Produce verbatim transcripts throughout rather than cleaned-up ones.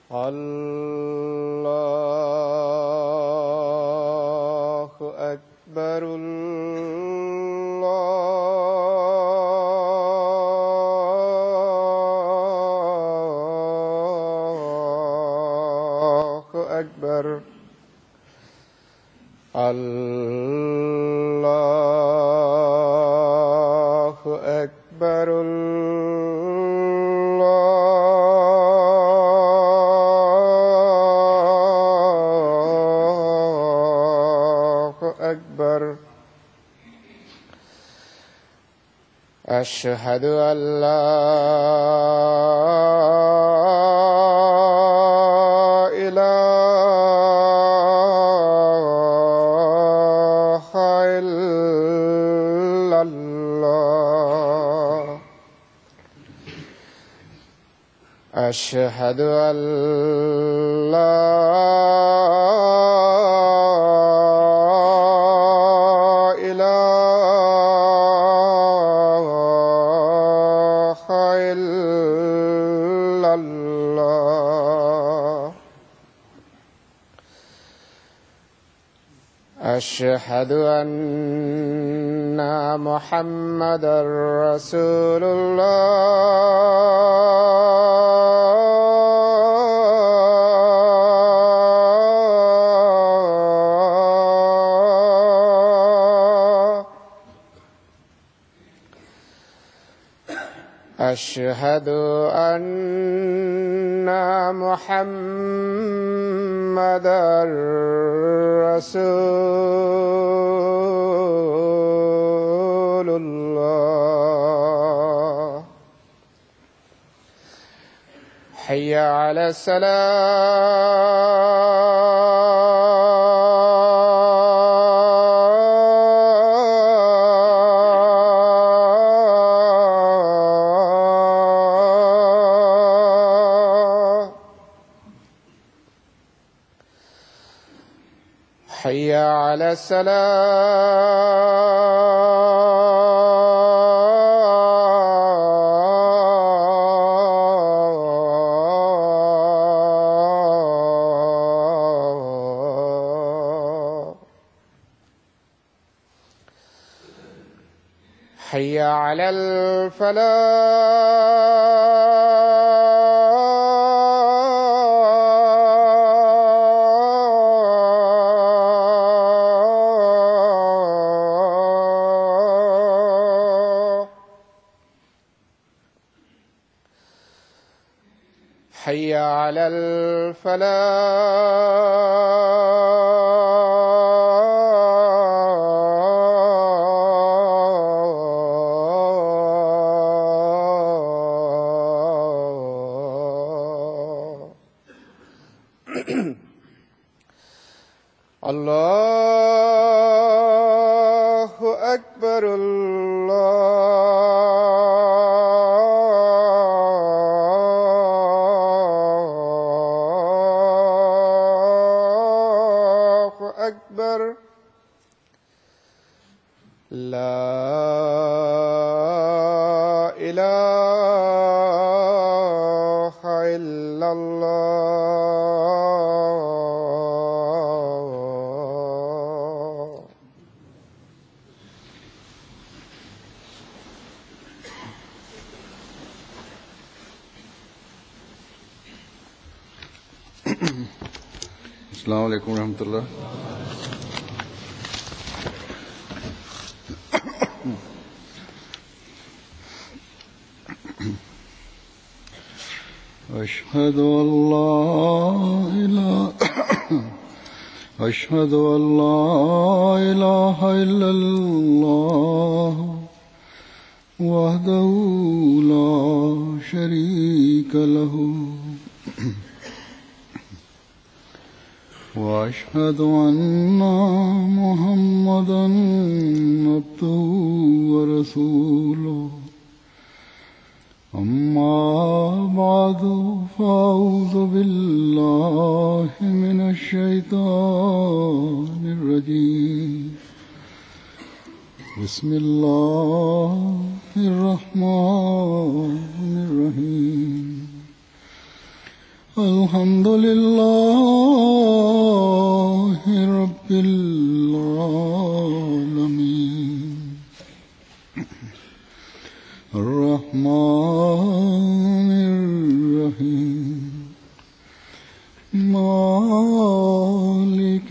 الله أكبر. الله أكبر. الله أكبر. الله أكبر. أشهد أن لا إله إلا الله. أشهد أن لا إله إلا الله. أشهد أن محمدًا رسول الله. أشهد أن محمدًا رسول الله. حي على الصلاة. حي على الصلاة. حي على الفلاح. حي على الفلاح. الله أكبر. الله أكبر. لا إله إلا الله. السلام عليكم ورحمة الله. أشهد أن لا إله أشهد أن لا إله إلا الله وحده لا شريك له وأشهد أن محمدًا عبده ورسوله. أما بعد فأعوذ بالله من الشيطان الرجيم. بسم الله الرحمن الرحيم. الحمد لله رب العالمين الرحمن الرحيم مالك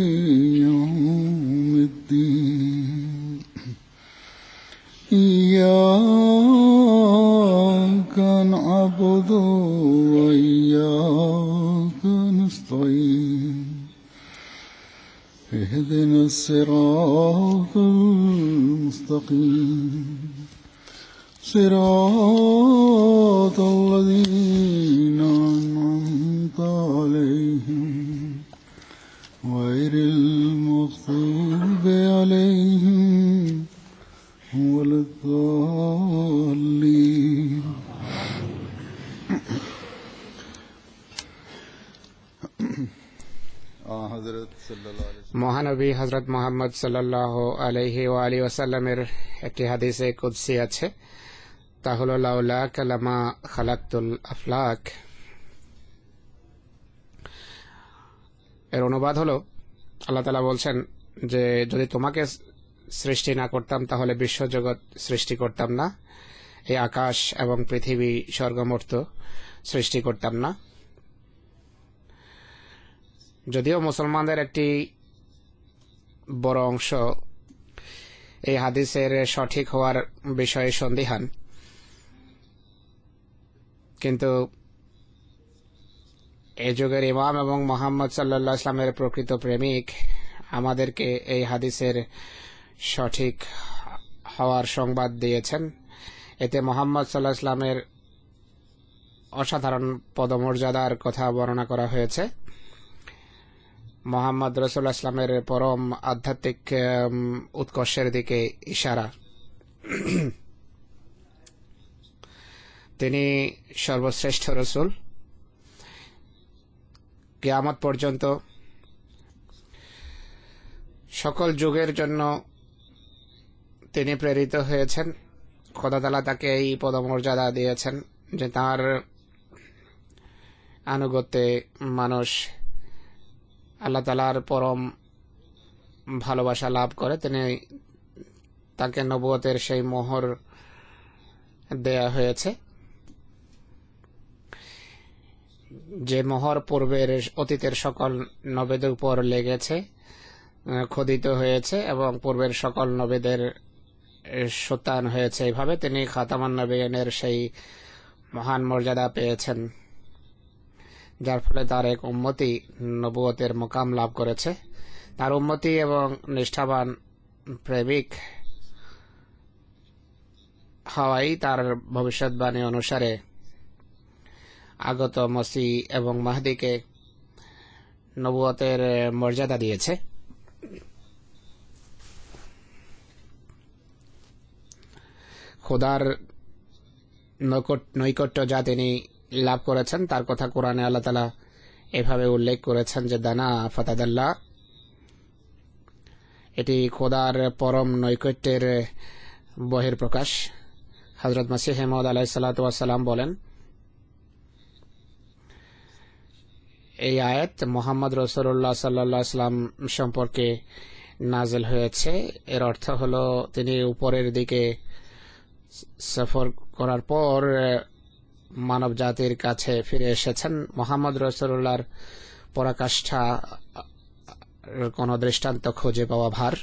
يوم الدين إياك نعبد وإياك نستعين اهدنا الصراط المستقيم صراط الذين أنعمت عليهم غير المغضوب عليهم ولا الضالين মহানবী হযরত মুহাম্মদ সাল্লাল্লাহু আলাইহি ওয়া আলিহি ওয়াসাল্লামের একটি হাদিসে কুদসি আছে, তা হলো লাউলা কালামা খালাকতুল আফলাক। এর অনুবাদ হলো, আল্লাহ তাআলা বলছেন যে যদি তোমাকে সৃষ্টি না করতাম তাহলে বিশ্বজগৎ সৃষ্টি করতাম না, এই আকাশ এবং পৃথিবী স্বর্গমর্ত সৃষ্টি করতাম না। যদিও মুসলমানদের একটি বড় অংশ এই হাদিসের সঠিক হওয়ার বিষয়ে সন্দিহান, কিন্তু এই যুগের ইমাম এবং মুহাম্মদ সাল্লাল্লাহু আলাইহি ওয়াসাল্লামের প্রকৃত প্রেমিক আমাদেরকে এই হাদিসের সঠিক হওয়ার সংবাদ দিয়েছেন। এতে মুহাম্মদ সাল্লাল্লাহু আলাইহি ওয়াসাল্লামের অসাধারণ পদমর্যাদার কথা বর্ণনা করা হয়েছে। মুহাম্মদ রাসূলুল্লাহ ইসলামের পরম আধ্যাত্মিক উৎকর্ষের দিকে ইশারা। তিনি সর্বশ্রেষ্ঠ রাসূল, কিয়ামত পর্যন্ত সকল যুগের জন্য তিনি প্রেরিত হয়েছেন। খোদা তাআলা তাকে এই পদমর্যাদা দিয়েছেন যে তার আনুগত্যে মানুষ আল্লাহ তাআলার পরম ভালোবাসা লাভ করে। তিনি তাকে নবুয়তের সেই মোহর দেয়া হয়েছে, যে মোহর পূর্বের অতীতের সকল নবীদের উপর লেগেছে, খোদিত হয়েছে এবং পূর্বের সকল নবীদের সত্যায়ন হয়েছে। এইভাবে তিনি খাতামান নবীনের সেই মহান মর্যাদা পেয়েছেন, যার ফলে তার এক উম্মতি নবুয়তের মুকাম লাভ করেছে। তার উম্মতি এবং নিষ্ঠাবান প্রেমিক হওয়াই তার ভবিষ্যৎবাণী অনুসারে আগত মসিহ এবং মাহদিকে নবুয়তের মর্যাদা দিয়েছে। খোদার নৈকট্য যা তিনি লাভ করেছেন তার কথা কোরআনে আল্লাহ তাআলা এভাবে উল্লেখ করেছেন যে দানা ফাতাদাল্লাহ, এটি খোদার পরম নৈকট্যের বহিঃপ্রকাশ। হযরত মসিহ মাউদ আলাইহিস সালাতু ওয়াস সালাম বলেন, এই আয়াত মুহাম্মদ রাসূলুল্লাহ সাল্লাল্লাহু আলাইহি ওয়াসাল্লাম সম্পর্কে নাযিল হয়েছে। এর অর্থ হলো তিনি উপরের দিকে সফর করার পর মানব জাতির কাছে ফিরে এসেছেন। মুহাম্মদ রাসূলুল্লাহর পরাকাষ্ঠা কোন দৃষ্টান্ত খুঁজে পাওয়া ভার।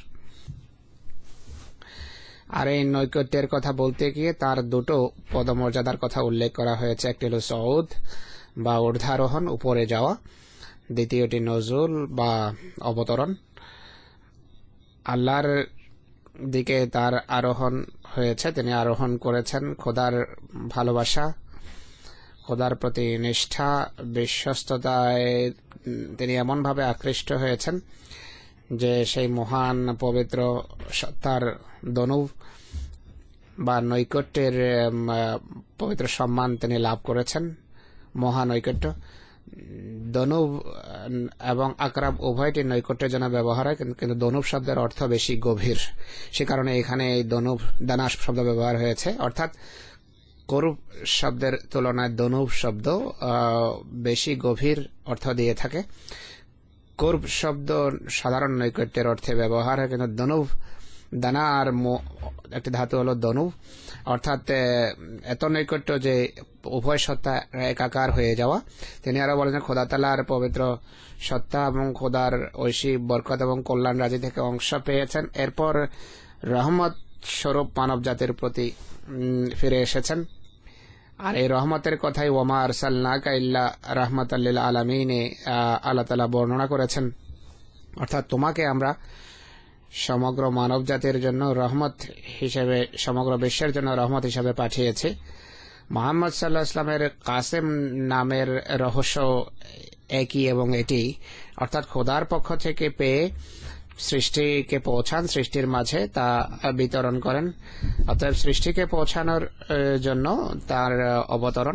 আর এই নৈকট্যের কথা বলতে গিয়ে তার দুটো পদমর্যাদার কথা উল্লেখ করা হয়েছে। একটি হল সউদ বা ঊর্ধ্বারোহণ, উপরে যাওয়া। দ্বিতীয়টি নজুল বা অবতরণ, আল্লাহর দিকে তার আরোহণ হয়েছে, তিনি আরোহণ করেছেন। খোদার ভালোবাসা, খোদার প্রতি নিষ্ঠা, বিশ্বস্ততায় তিনি এমনভাবে আকৃষ্ট হয়েছেন যে সেই মহান পবিত্র সত্তার দনুব বা নৈকট্যের পবিত্র সম্মান তিনি লাভ করেছেন। মহানৈকট্য, দনুব এবং আকরাব উভয়টি নৈকট্যের জন্য ব্যবহার হয়, কিন্তু দনুব শব্দের অর্থ বেশি গভীর, সে কারণে এখানে এই দনুব দানাস শব্দ ব্যবহার হয়েছে। অর্থাৎ করুব শব্দের তুলনায় দনুব শব্দ বেশি গভীর অর্থ দিয়ে থাকে। করব শব্দ সাধারণ নৈকট্যের অর্থে ব্যবহার হয়, কিন্তু দনুব দানা আর একটি ধাতু হলো দনুব, অর্থাৎ এত নৈকট্য যে উভয় সত্তা একাকার হয়ে যাওয়া। তিনি আরো বলেন খোদা তাআলার পবিত্র সত্তা এবং খোদার ঐশী বরকত এবং কল্যাণ রাজি থেকে অংশ পেয়েছেন, এরপর রহমত স্বরূপ মানব জাতির প্রতি ফিরে এসেছেন। আর এই রহমতের কথাই ওয়ামা আরসালনাকা ইল্লা রাহমাতাল লিল আলামিনে আল্লাহ তাআলা বর্ণনা করেছেন, অর্থাৎ তোমাকে আমরা সমগ্র মানব জাতির জন্য রহমত হিসেবে, সমগ্র বিশ্বের জন্য রহমত হিসেবে পাঠিয়েছি। মুহাম্মদ সাল্লাল্লাহু আলাইহি ওয়াসাল্লামের কাসেম নামের রহস্য একই এবং এটি, অর্থাৎ খোদার পক্ষ থেকে পেয়ে সৃষ্টিকে পৌঁছান, সৃষ্টির মাঝে তা বিতরণ করেন। অতএব সৃষ্টিকে পৌঁছানোর জন্য তার অবতরণ।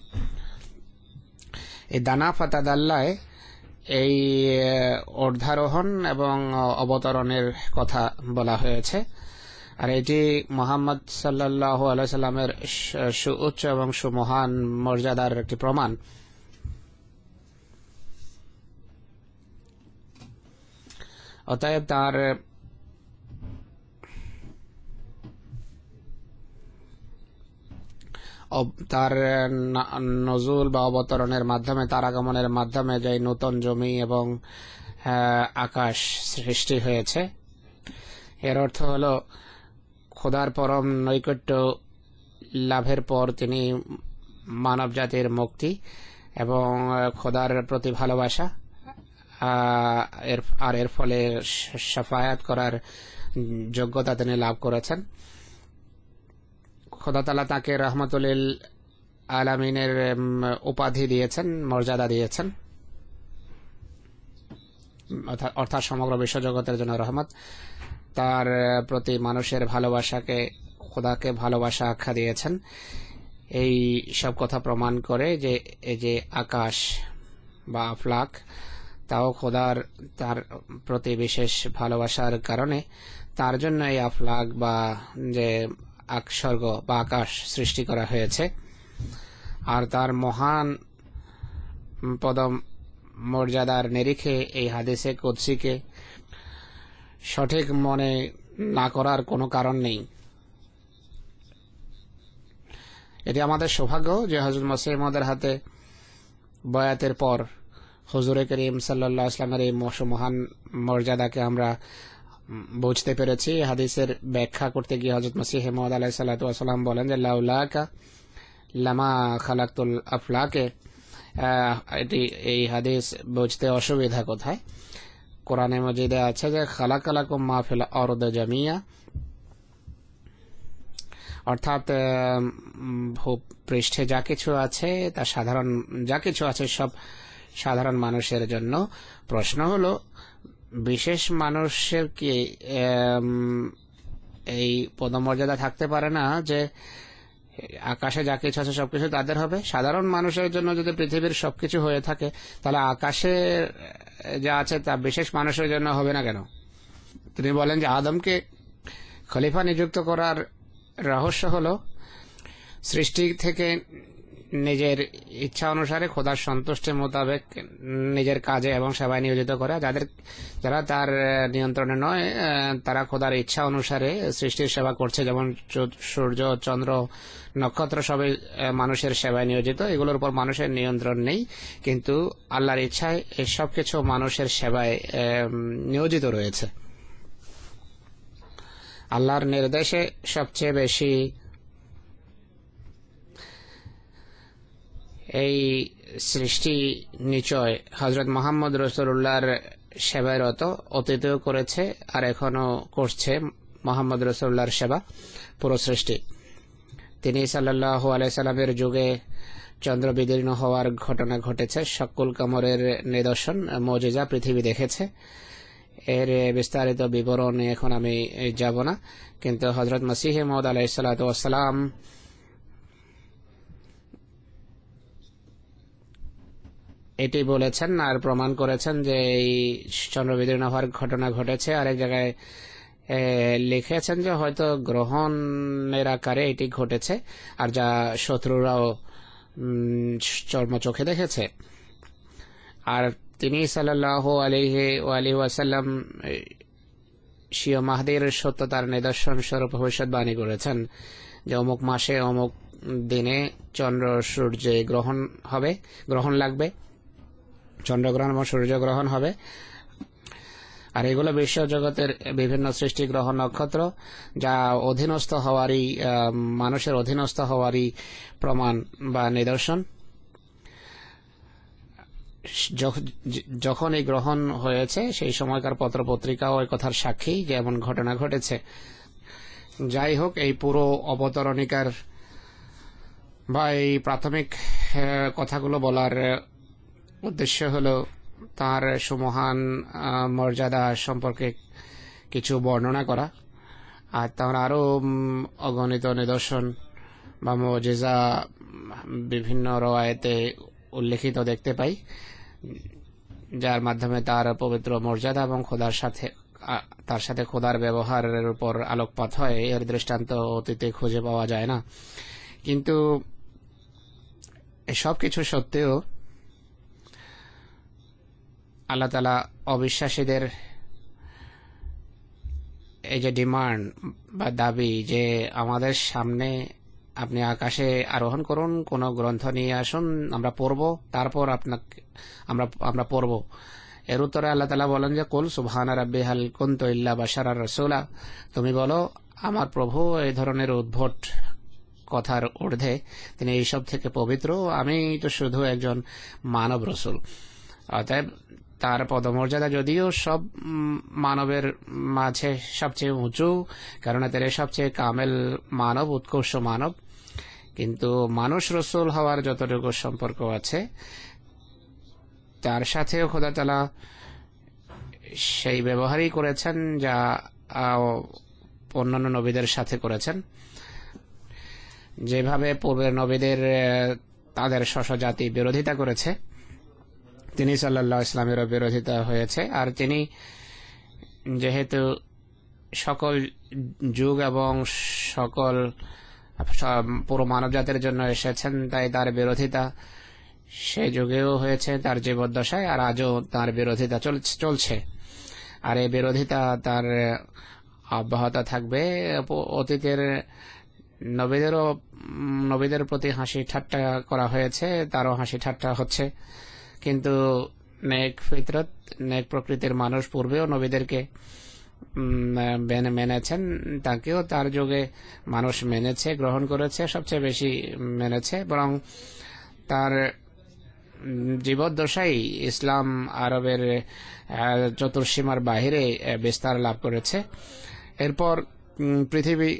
এই দানা ফাতাদাল্লায় এই ঊর্ধ্বারোহণ এবং অবতরণের কথা বলা হয়েছে। আর এটি মুহাম্মদ সাল্লাল্লাহু আলাইহি সাল্লামের সুউচ্চ এবং সুমহান মর্যাদার একটি প্রমাণ। অতএব তার তার নজুল বা অবতরণের মাধ্যমে, তার আগমনের মাধ্যমে যে নতুন জমি এবং আকাশ সৃষ্টি হয়েছে, এর অর্থ হলো খোদার পরম নৈকট্য লাভের পর তিনি মানব জাতির মুক্তি এবং খোদার প্রতি ভালোবাসা আর এর ফলে শাফায়াত করার যোগ্যতা তিনি লাভ করেছেন। খোদা তাআলা তাকে রাহমাতুল লিল আলামিনের উপাধি দিয়েছেন, মর্যাদা দিয়েছেন, অর্থাৎ সমগ্র বিশ্বজগতের জন্য রহমত। তার প্রতি মানুষের ভালোবাসাকে খোদাকে ভালোবাসা আখ্যা দিয়েছেন। এই সব কথা প্রমাণ করে যে এই যে আকাশ বা আফলাক, তাও খোদার তার প্রতি বিশেষ ভালোবাসার কারণে তার জন্য এই আফলাক বা যে স্বর্গ বা আকাশ সৃষ্টি করা হয়েছে। আর তার মহান পদম মর্যাদার নিরিখে এই হাদিসে কুদসিকে সঠিক মনে না করার কোনো কারণ নেই। এটি আমাদের সৌভাগ্য যে হযরত মসিহ মাউদের হাতে বয়াতের পর হুজুরে করিম সাল্লাল্লাহু আলাইহি ওয়াসাল্লামের এই মহান মর্যাদাকে আমরা বুঝতে পেরেছি। হাদিসের ব্যাখ্যা করতে গিয়ে হযরত মসিহ মাউদ আলাইহিস সালাতু ওয়াস সালাম বলেন যে লাউলাকা লামা খালাকতুল আফলাকে। এটি এই হাদিস বুঝতে অসুবিধা কোথায়? কোরআনে মাজিদে আছে যে খালাকালাকুম মা ফিল আরদি জামিয়া, অর্থাৎ ভূপৃষ্ঠে যা কিছু আছে তা সাধারণ, যা কিছু আছে সব সাধারণ মানুষের জন্য। প্রশ্ন হলো বিশেষ মানুষের কি এই পদমর্যাদা থাকতে পারে না যে আকাশে যা কিছু আছে সবকিছু তাদের হবে? সাধারণ মানুষের জন্য যদি পৃথিবীর সবকিছু হয়ে থাকে, তাহলে আকাশে যা আছে তা বিশেষ মানুষের জন্য হবে না কেন? তিনি বলেন যে আদমকে খলিফা নিযুক্ত করার রহস্য হলো সৃষ্টি থেকে নিজের ইচ্ছা অনুসারে খোদার সন্তুষ্টির মোতাবেক নিজের কাজে এবং সেবায় নিয়োজিত করা। যাদের যারা তার নিয়ন্ত্রণে নয়, তারা খোদার ইচ্ছা অনুসারে সৃষ্টির সেবা করছে, যেমন সূর্য, চন্দ্র, নক্ষত্র সবই মানুষের সেবায় নিয়োজিত। এগুলোর উপর মানুষের নিয়ন্ত্রণ নেই, কিন্তু আল্লাহর ইচ্ছায় এই সব কিছু মানুষের সেবায় নিয়োজিত রয়েছে। আল্লাহর নির্দেশে সবচেয়ে বেশি এই সৃষ্টি নিচয় হযরত মুহাম্মদ রাসূলুল্লাহর সেবারত অতীতেও করেছে আর এখনো করছে মুহাম্মদ রাসূলুল্লাহর সেবা পুরো সৃষ্টি। তিনি সাল্লাল্লাহু আলাইহি সাল্লামের যুগে চন্দ্র বিদীর্ণ হওয়ার ঘটনা ঘটেছে, শাকুল কমরের নিদর্শন মুজিজা পৃথিবী দেখেছে। এর বিস্তারিত বিবরণে এখন আমি যাব না, কিন্তু হযরত মসিহ মাউদ আলাইহিস সালাতু ওয়াস সালাম এটি বলেছেন আর প্রমাণ করেছেন যে এই চন্দ্র বিদীর্ণ হওয়ার ঘটনা ঘটেছে। আরেক জায়গায় লিখেছেন যে হয়তো গ্রহণের আকারে এটি ঘটেছে, আর যা শত্রুরাও চর্ম চোখে দেখেছে। আর তিনি সাল্লাল্লাহু আলাইহি ওয়াসাল্লাম স্বীয় মাহদীর সত্যতার নিদর্শন স্বরূপ ভবিষ্যৎবাণী করেছেন যে অমুক মাসে অমুক দিনে চন্দ্র সূর্যে গ্রহণ হবে, গ্রহণ লাগবে, চন্দ্রগ্রহণ এবং সূর্যগ্রহণ হবে। আর এগুলো বিশ্ব জগতের বিভিন্ন সৃষ্টি গ্রহ নক্ষত্র, যা অধীনস্থ হওয়ারই মানুষের অধীনস্থ হওয়ারই প্রমাণ বা নিদর্শন। যখন এই গ্রহণ হয়েছে সেই সময়কার পত্রপত্রিকাও ওই কথার সাক্ষী যে এমন ঘটনা ঘটেছে। যাই হোক, এই পুরো অবতরণিকার বা এই প্রাথমিক কথাগুলো বলার উদ্দেশ্য হলো তার সুমহান মর্যাদা সম্পর্কে কিছু বর্ণনা করা, আর তার আরও অগণিত নিদর্শন বা মুজিজা বিভিন্ন রওয়ায়েতে উল্লেখিত দেখতে পাই, যার মাধ্যমে তার পবিত্র মর্যাদা এবং খোদার সাথে তার সাথে খোদার ব্যবহারের উপর আলোকপাত হয়। এর দৃষ্টান্ত অতীতে খুঁজে পাওয়া যায় না। কিন্তু সব কিছু সত্ত্বেও আল্লাহ তাআলা অবিশ্বাসীদের এই যে ডিমান্ড বা দাবি যে আমাদের সামনে আপনি আকাশে আরোহণ করুন, কোন গ্রন্থ নিয়ে আসুন, আমরা পড়ব, তারপর আপনাকে আমরা আমরা পড়ব, এর উত্তরে আল্লাহ তাআলা বলেন যে কুল সুবহানা রাব্বি হাল কুনতু ইল্লা বাশারার রাসূলা, তুমি বলো আমার প্রভু এই ধরনের উদ্ভট কথার ঊর্ধ্বে, তিনি এইসব থেকে পবিত্র, আমি তো শুধু একজন মানব রসুল। অতএব তার পদমর্যাদা যদিও সব মানবের মাঝে সবচেয়ে উঁচু, কারণ তিনি সবচেয়ে কামেল মানব, উৎকর্ষ মানব, কিন্তু মানুষ রসুল হওয়ার যতটুকু সম্পর্ক আছে তার সাথেও খোদা তাআলা সেই ব্যবহারই করেছেন যা অন্যান্য নবীদের সাথে করেছেন। যেভাবে পূর্বের নবীদের তাদের স্বজাতি বিরোধিতা করেছে, তিনি সাল্লাল্লাহু আলাইহি ওয়াসাল্লামেরও বিরোধিতা হয়েছে। আর তিনি যেহেতু সকল যুগ এবং সকল পুরো মানব জাতির জন্য এসেছেন, তাই তার বিরোধিতা সে যুগেও হয়েছে, তার জীবদ্দশায়, আর আজও তার বিরোধিতা চলছে। আর এই বিরোধিতা তার অব্যাহত থাকবে। অতীতের নবীদেরও নবীদের প্রতি হাসি ঠাট্টা করা হয়েছে, তারও হাসি ঠাট্টা হচ্ছে, কিন্তু নেক ফিতরত নেক প্রকৃতির মানুষ পূর্বেও নবীদেরকে মেনেছেন, তাকেও তার যুগে মানুষ মেনেছে, গ্রহণ করেছে, সবচেয়ে বেশি মেনেছে। বরং তার জীবদ্দশাই ইসলাম আরবের চতুর্সীমার বাহিরে বিস্তার লাভ করেছে। এরপর পৃথিবী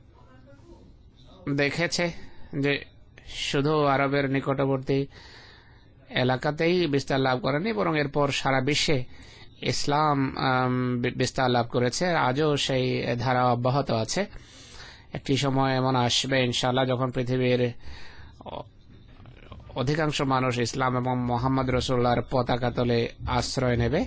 দেখেছে যে শুধু আরবের নিকটবর্তী এলাকাতেই বিস্তার লাভ করেনি, বরং এরপর সারা বিশ্বে ইসলাম বিস্তার লাভ করেছে। আজও সেই ধারা অব্যাহত আছে। একটি সময় এমন আসবে ইনশাআল্লাহ যখন পৃথিবীর অধিকাংশ মানুষ ইসলাম এবং মুহাম্মদ রাসূলুল্লাহর পতাকা তলে আশ্রয় নেবে।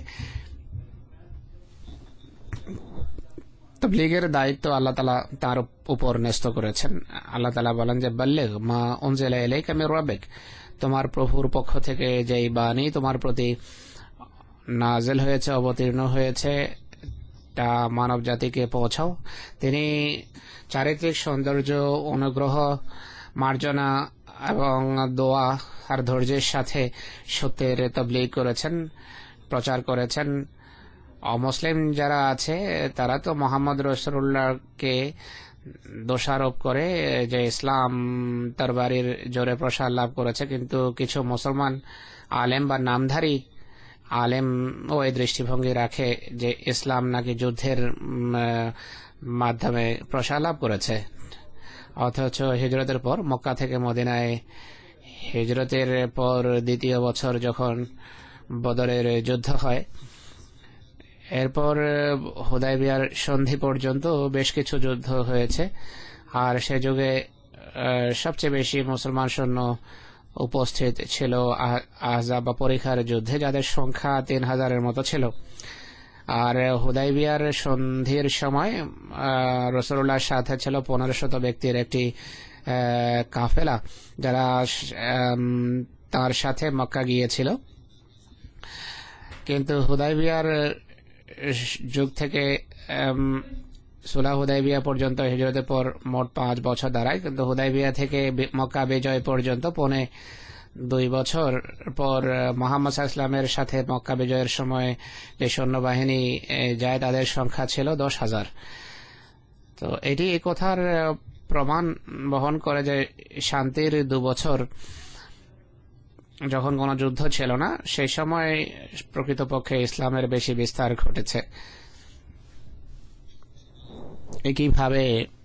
তাবলীগের দায়িত্ব আল্লাহ তাআলা তার উপর ন্যস্ত করেছেন। আল্লাহ তাআলা বলেন যে বাল্লিগ মা উনজিলা ইলাইকা মির রাব্বিক, তোমার প্রভুর পক্ষ থেকে যেই বাণী তোমার প্রতি নাজিল হয়েছে, অবতীর্ণ হয়েছে, তা মানব জাতিকে পৌঁছাও। তিনি চারিত্রিক সৌন্দর্য, অনুগ্রহ, মার্জনা এবং দোয়া আর ধৈর্যের সাথে সত্যের তাবলীগ করেছেন, প্রচার করেছেন। অমুসলিম যারা আছে তারা তো মুহাম্মদ রাসূলুল্লাহকে দোষারোপ করে যে ইসলাম তরবারির জোরে প্রসার লাভ করেছে, কিন্তু কিছু মুসলমান আলেম বা নামধারী আলেম ও এই দৃষ্টিভঙ্গি রাখে যে ইসলাম নাকি যুদ্ধের মাধ্যমে প্রসার লাভ করেছে। অথচ হিজরতের পর মক্কা থেকে মদিনায় হিজরতের পর দ্বিতীয় বছর যখন বদরের যুদ্ধ হয়, এরপর হুদায়বিয়ার সন্ধি পর্যন্ত বেশ কিছু যুদ্ধ হয়েছে। আর সে যুগে সবচেয়ে বেশি মুসলমান সৈন্য উপস্থিত ছিল আহজাব বা পরীক্ষার যুদ্ধে, যাদের সংখ্যা তিন হাজারের মতো ছিল। আর হুদাইবিয়ার সন্ধির সময় রাসূলুল্লাহর সাথে ছিল পনেরো শত ব্যক্তির একটি কাফেলা, যারা তার সাথে মক্কা গিয়েছিল। কিন্তু হুদাইবিয়ার যুগ থেকে সুলাহ হুদাইবিয়া পর্যন্ত হিজরতের পর মোট পাঁচ বছর দাঁড়ায়, কিন্তু হুদাইবিয়া থেকে মক্কা বিজয় পর্যন্ত পৌনে দুই বছর পর মুহাম্মদ সাল্লাল্লাহু আলাইহি ওয়াসাল্লামের সাথে মক্কা বিজয়ের সময় যে সৈন্যবাহিনী যায় তাদের সংখ্যা ছিল দশ হাজার। তো এটি এই কথার প্রমাণ বহন করে যে শান্তির দু বছর যখন কোনো যুদ্ধ ছিল না, সেই সময় প্রকৃতপক্ষে ইসলামের বেশি বিস্তার ঘটেছে। একইভাবে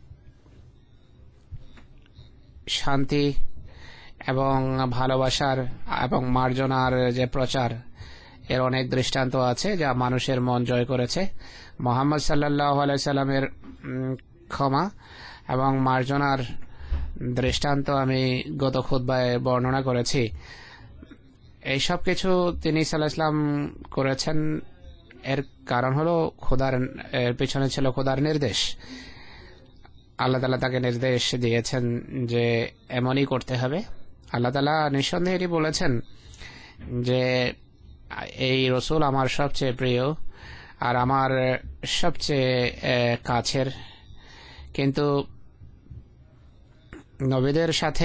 শান্তি এবং ভালোবাসার এবং মার্জনার যে প্রচার, এর অনেক দৃষ্টান্ত আছে যা মানুষের মন জয় করেছে। মুহাম্মদ সাল্লাল্লাহু আলাইহি সাল্লামের ক্ষমা এবং মার্জনার দৃষ্টান্ত আমি গত খুতবায় বর্ণনা করেছি। এই সব কিছু তিনি সাল্লাল্লাহু আলাইহি সাল্লাম করেছেন, এর কারণ হলো খোদার এর পিছনে ছিল খোদার নির্দেশ। আল্লাহ তাআলা তাকে নির্দেশ দিয়েছেন যে এমনই করতে হবে। আল্লাহ তাআলা নিঃসন্দেহে এটি বলেছেন যে এই রসুল আমার সবচেয়ে প্রিয় আর আমার সবচেয়ে কাছের, কিন্তু নবীদের সাথে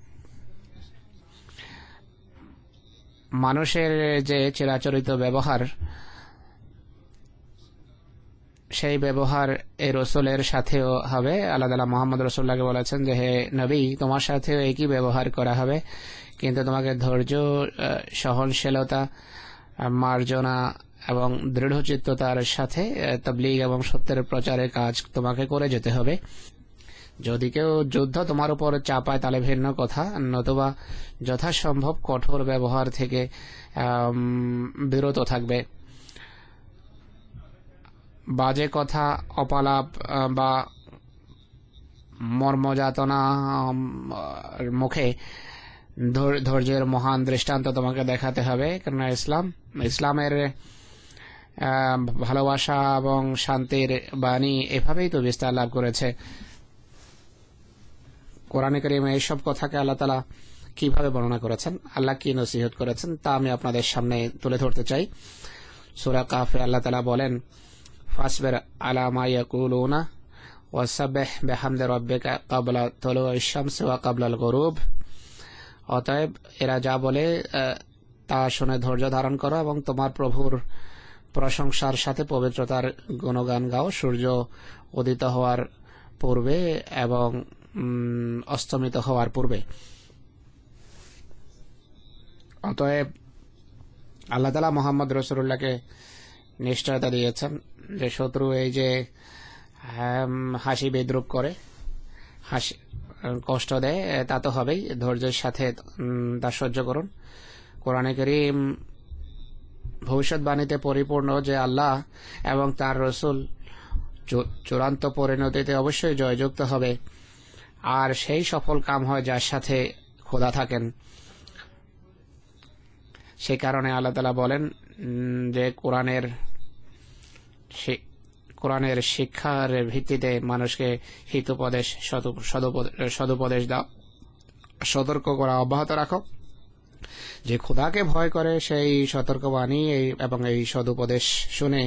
মানুষের যে চিরাচরিত ব্যবহার, সেই ব্যবহার এই রসুলের সাথেও হবে। আল্লাহ তাআলা মুহাম্মদ রাসূলুল্লাহকে বলেছেন যে হে নবী, তোমার সাথেও একই ব্যবহার করা হবে, কিন্তু তোমাকে ধৈর্য, সহনশীলতা, মার্জনা এবং দৃঢ়চিত্ততার সাথে তাবলীগ এবং সত্যের প্রচারের কাজ তোমাকে করে যেতে হবে। যদি কেউ যুদ্ধ তোমার উপর চাপায় তাহলে ভিন্ন কথা, নতুবা যথাসম্ভব কঠোর ব্যবহার থেকে বিরত থাকবে। বাজে কথা, অপালাপ বা মর্মযাতনা মুখে ধৈর্যের মহান দৃষ্টান্ত তোমাকে দেখাতে হবে, কেননা ইসলাম ইসলামের ভালোবাসা এবং শান্তির বাণী এভাবেই তো বিস্তার লাভ করেছে। কোরআনে কারিমে এইসব কথাকে আল্লাহ তাআলা কিভাবে বর্ণনা করেছেন, আল্লাহ কি নসিহত করেছেন, তা আমি আপনাদের সামনে তুলে ধরতে চাই। সূরা কাফে আল্লাহ তাআলা বলেন, ফাসবির আলা মা ইয়াকুলুনা ওয়াসাব্বিহ বিহামদি রাব্বিকা ক্বাবলা তুলুইশ শামসি ওয়া ক্বাবলাল গুরুব। অতএব এরা যা বলে তা শুনে ধৈর্য ধারণ করো এবং তোমার প্রভুর প্রশংসার সাথে পবিত্রতার গুণগান গাও সূর্য উদিত হওয়ার পূর্বে এবং অস্তমিত হওয়ার পূর্বে। অতএব আল্লাহ তাআলা মুহাম্মদ রাসূলুল্লাহকে নিশ্চয়তা দিয়েছেন যে শত্রু এই যে হাসি বিদ্রুপ করে, হাসি কষ্ট দেয়, তা তো হবেই, ধৈর্যের সাথে তা সহ্য করুন। কোরআনে কারীম ভবিষ্যৎবাণীতে পরিপূর্ণ যে আল্লাহ এবং তার রসুল চূড়ান্ত পরিণতিতে অবশ্যই জয়যুক্ত হবে, আর সেই সফল কাম হয় যার সাথে খোদা থাকেন। সে কারণে আল্লাহ তাআলা বলেন যে কোরআনের কোরআনের শিক্ষার ভিত্তিতে মানুষকে হিতোপদেশ, সদুপদেশ দাও, সতর্ক করা অব্যাহত রাখো। যে খোদাকে ভয় করে সেই সতর্কবাণী এবং এই সদুপদেশ শুনে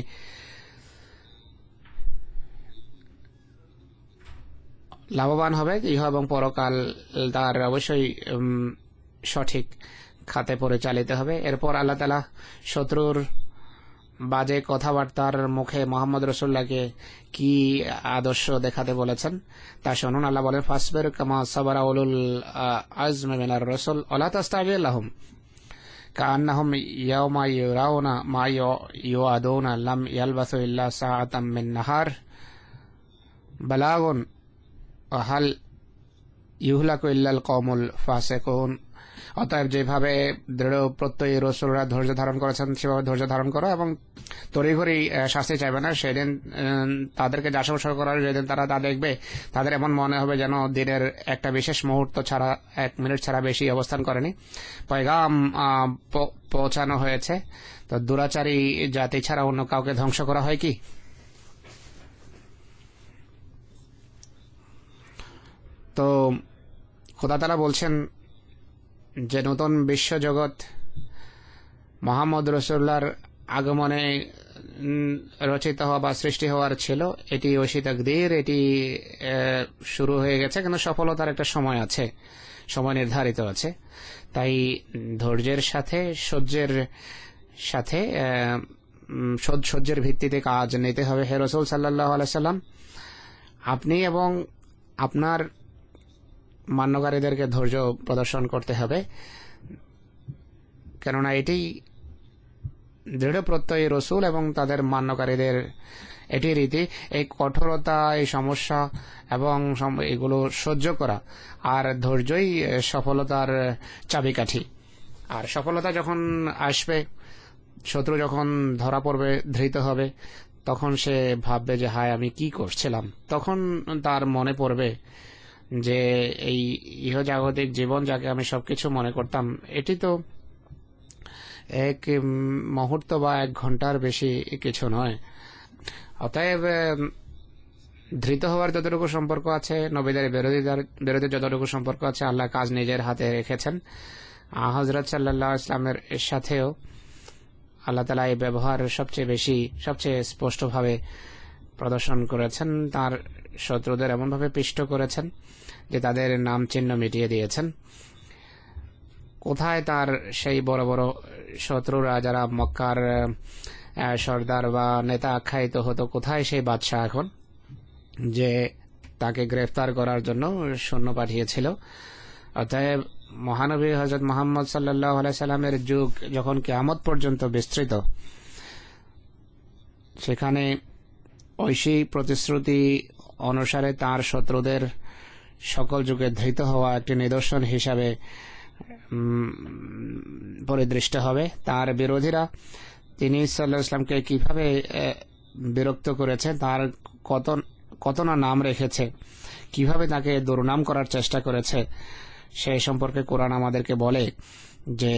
লাভবান হবে, ইহ এবং পরকাল তার অবশ্যই সঠিক খাতে পরিচালিত হবে। এরপর আল্লাহ তাআলা শত্রুর বাজে কথাবার্তার মুখে মুহাম্মদ রাসূলুল্লাহকে কি আদর্শ দেখাতে বলেছেন তা শুনুন। আল্লাহ বলেন, ফাসবির কামা সাবারা উলুল আজমি মিনার রাসূল ওয়ালা তাস্তাজিল লাহুম কাআন্নাহুম ইয়াওমা ইয়ারাউনা মা ইউআদুনা লাম ইয়ালবাসু ইল্লা সাআতাম মিন নাহার বালাগুন ওয়া হাল ইউহলাকু ইল্লাল কওমুল ফাসিকুন। অতএব যেভাবে দৃঢ় প্রত্যয়ী রাসূলরা ধৈর্য ধারণ করেছেন সেভাবে ধৈর্য ধারণ করো এবং তড়িঘড়ি শাস্তি চাইবে না। সেদিন তাদেরকে যাচাই করার যেদিন তারা তা দেখবে, তাদের এমন মনে হবে যেন দিনের একটা বিশেষ মুহূর্ত ছাড়া, এক মিনিট ছাড়া বেশি অবস্থান করেনি, পয়গাম পৌঁছানো হয়েছে। তো দুরাচারী জাতি ছাড়া অন্য কাউকে ধ্বংস করা হয় কি? তো খোদা তাআলা বলছেন যে নতুন বিশ্বজগৎ মুহাম্মদ রাসূলুল্লাহর আগমনে রচিত হওয়া বা সৃষ্টি হওয়ার ছিল, এটি ঐশী তাকদীর, এটি শুরু হয়ে গেছে, কিন্তু সফলতার একটা সময় আছে, সময় নির্ধারিত আছে। তাই ধৈর্যের সাথে সহ্যের সাথে সহ্যের ভিত্তিতে কাজ নিতে হবে। হে রাসূল সাল্লাল্লাহু আলাইহি সাল্লাম, আপনি এবং আপনার মান্যকারীদেরকে ধৈর্য প্রদর্শন করতে হবে, কেননা এটি দৃঢ় প্রত্যয়ী রাসূল এবং তাদের মান্যকারীদের এটি রীতি। এই কঠোরতা, এই সমস্যা এবং এগুলো সহ্য করা আর ধৈর্যই সফলতার চাবিকাঠি। আর সফলতা যখন আসবে, শত্রু যখন ধরা পড়বে, ধৃত হবে, তখন সে ভাববে যে হায় আমি কি করছিলাম। তখন তার মনে পড়বে যে এই ইহজাগতিক জীবন যাকে আমি সবকিছু মনে করতাম, এটি তো এক মুহূর্ত বা এক ঘন্টার বেশি কিছু নয়। অতএব ধৃত হওয়ার যতটুকু সম্পর্ক আছে, নবীদের বিরোধীদের বিরোধী যতটুকু সম্পর্ক আছে, আল্লাহ কাজ নিজের হাতে রেখেছেন। হযরত সাল্লাল্লাহু আলাইহি ওয়াসাল্লামের সাথেও আল্লাহ তাআলা এই ব্যবহার সবচেয়ে বেশি, সবচেয়ে স্পষ্টভাবে প্রদর্শন করেছেন। তার শত্রুদের এমনভাবে পিষ্ট করেছেন যে তাদের নাম চিহ্ন মিটিয়ে দিয়েছেন। কোথায় তার সেই বড় বড় শত্রুরা যারা মক্কার সর্দার বা নেতা আখ্যায়িত হতো, কোথায় সেই বাদশাহ এখন যে তাকে গ্রেফতার করার জন্য সৈন্য পাঠিয়েছিল? অতএব মহানবী হযরত মুহাম্মদ সাল্লাল্লাহু আলাইহি সাল্লামের যুগ যখন কিয়ামত পর্যন্ত বিস্তৃত, সেখানে ঐশী প্রতিশ্রুতি অনুসারে তার শত্রুদের সকল যুগে ধৃত হওয়া একটি নিদর্শন হিসাবে পরিদৃষ্ট হবে। তার বিরোধীরা তিনি সাল্লাল্লাহু আলাইহি ওয়াসাল্লামকে কিভাবে বিরক্ত করেছে, তার কত কত না নাম রেখেছে, কিভাবে তাকে দুর্নাম করার চেষ্টা করেছে, সেই সম্পর্কে কোরআন আমাদেরকে বলে যে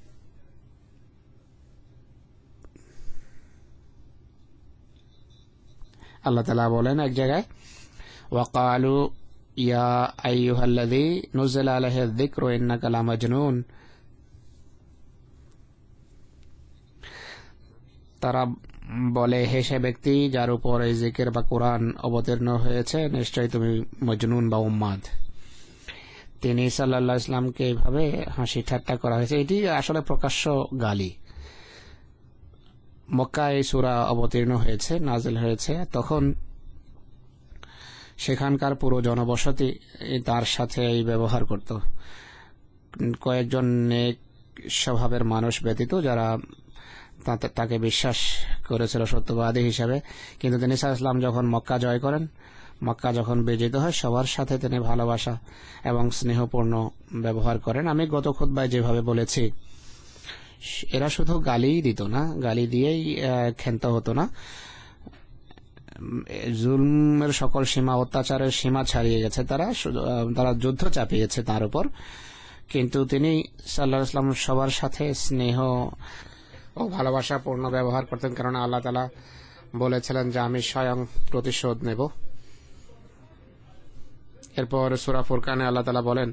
আল্লাহ তাআলা বলেন এক জায়গায়, ওয়াকালু ইয়া আইয়ুহাল্লাযী নুজিলা আলাইহিয যিকরু ইন্নাকা লামাজনুন। তারা বলে, হে সে ব্যক্তি যার উপর এই জিকির বা কোরআন অবতীর্ণ হয়েছে, নিশ্চয়ই তুমি মজনুন বা উম্মাদ। তিনি সাল্লাল্লাহু আলাইহি ওয়াসাল্লামকে এইভাবে হাসি ঠাট্টা করা হয়েছে, এটি আসলে প্রকাশ্য গালি। মক্কায় এই সূরা অবতীর্ণ হয়েছে, নাজিল হয়েছে, তখন সেখানকার পুরো জনবসতি তার সাথে এই ব্যবহার করত, কয়েকজন নেক স্বভাবের মানুষ ব্যতীত যারা তাকে বিশ্বাস করেছিল সত্যবাদী হিসাবে। কিন্তু তিনি সাল্লাল্লাহু আলাইহি ওয়াসাল্লাম যখন মক্কা জয় করেন, মক্কা যখন বিজিত হয়, সবার সাথে তিনি ভালোবাসা এবং স্নেহপূর্ণ ব্যবহার করেন। আমি গত খুতবায় যেভাবে বলেছি, এরা শুধু গালিই দিত না, গালি দিয়েই ক্ষান্ত হতো না, জুলমের সকল সীমা, অত্যাচারের সীমা ছাড়িয়ে গেছে তারা, তারা যুদ্ধ চাপিয়েছে তার উপর। কিন্তু তিনি সাল্লাল্লাহু আলাইহি ওয়াসাল্লাম সবার সাথে স্নেহ ও ভালোবাসাপূর্ণ ব্যবহার করতেন, কারণ আল্লাহ তাআলা বলেছিলেন যে আমি স্বয়ং প্রতিশোধ নেব। এরপর সূরা ফুরকানে আল্লাহ তাআলা বলেন,